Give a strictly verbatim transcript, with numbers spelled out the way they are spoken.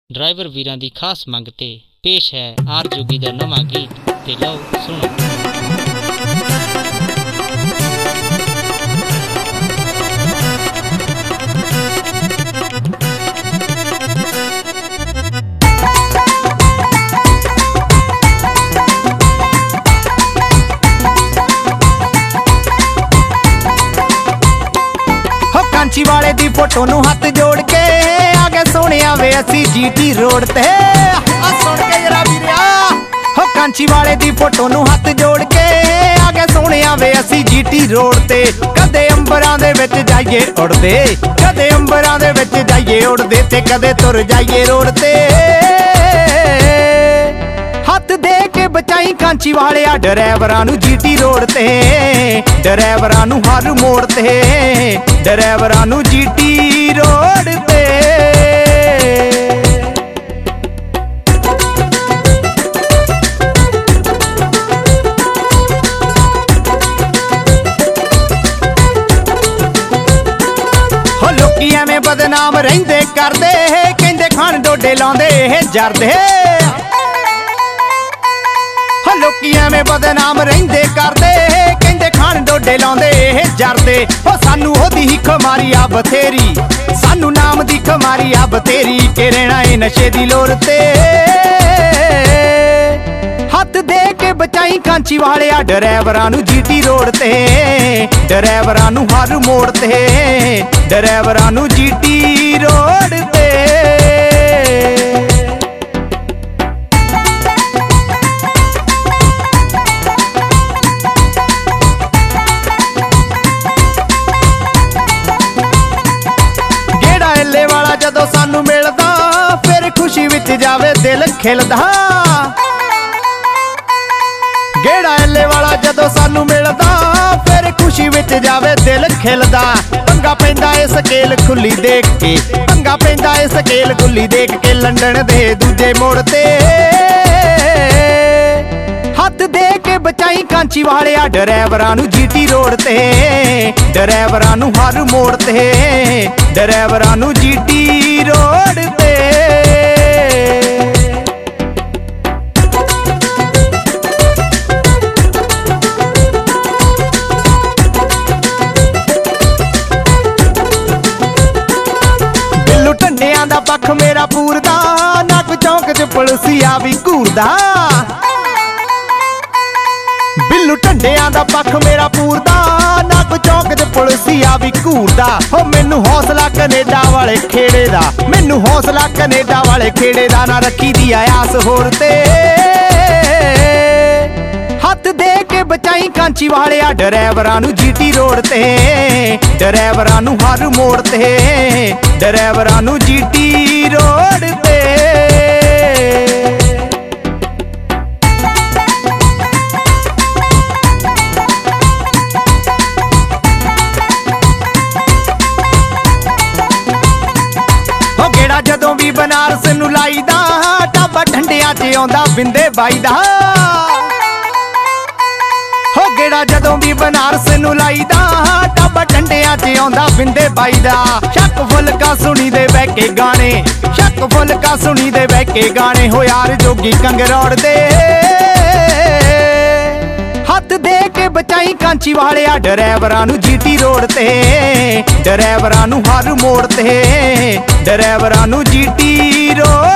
Driver वीरां दी खास मंग ते पेश है आर जोगी दा नवां गीत ते लो सुनो। कांची वाले दी फोटो नू हाथ जोड़ के आगे सोने वे असी जीटी रोड ते आ सुन के जरा वीरिया हो कांची वाले दी फोटो नू हाथ जोड़ के आगे सोने वे असी जीटी रोड ते कदे अंबरां दे विच जाइए उड़दे कदे अंबरां दे विच जाइए उड़दे ते कदे तुर जाइए रोड ते हथ दे के बचाई कांची वाले आ ड्राइवरां नू जीटी रोड ते ड्राइवरां नू हर मोड़ ते ड्राइवरां नू जीटी रोड ते हो लोकी एवें बदनाम रहिंदे करदे कहंदे खान डोडे लाउंदे जरदे लोकी एवें बदनाम रहिंदे करदे कहंदे खान डोडे लाउंदे जरदे ओ सानू ओदी ही खमारी आ बथेरी सानू नाम दी खमारी आ बथेरी के रहना ए नशे दी लोर ते हथ दे के बचाई कांची वाले आ ड्राइवरां नू जीटी रोड ते ड्राइवरां नू हर मोड़ ते ड्राइवरां नू जीटी रोड ते जदों सानू मिलदा फिर खुशी विच जावे दिल खिलदा गेड़ा एले वाला जदों सानू मिलदा फिर खुशी विच जावे दिल खिलदा पंगा पैंदा ए स्केल खुली देख के पंगा पैंदा ए स्केल खुली देख के लंडन दे दूजे मोड़ ते हथ दे के बचाई कांची वाले आ ड्राइवरां नू जीटी रोड ते ड्राइवरां नू हर मोड़ ते ड्राइवरां नू जीटी रोड ते बिल्लू ढंडियां दा पक्ष मेरा पूरदा नक चौंक च पुलसिया भी घूरदा बिल्लू ढंडियां दा पक्ष मेरा पूरदा नक चौंक च पुलसिया भी घूरदा हो मैनू हौसला कनेडा वाले खेड़े दा मैनू हौसला कनेडा वाले खेड़े दा ना रखी दी आस होर ते हथ दे के बचाई कांची वाले आ ड्राइवरां नू जीटी रोड ते ड्राइवरां नू हर मोड़ ते ड्राइवरां नू जीटी रोड ते जदों भी बनारस नू लाईदा टाबा ठंडिया च आउंदा बिंदे बाई दा हो गेड़ा जदों भी बनारस नू लाईदा टाबा ठंडिया च आउंदा बिंदे बाई दा शक फुलका सुनी दे बह के गाने शक फुलका सुनी दे बह के गाने हो यार जोगी कंगरौड़ दे हथ दे के बचाई कांची वाले आ ड्राइवरां नू जीटी रोड ते ड्राइवरां नू हर मोड़ ते ड्राइवरां नू जीटी रोड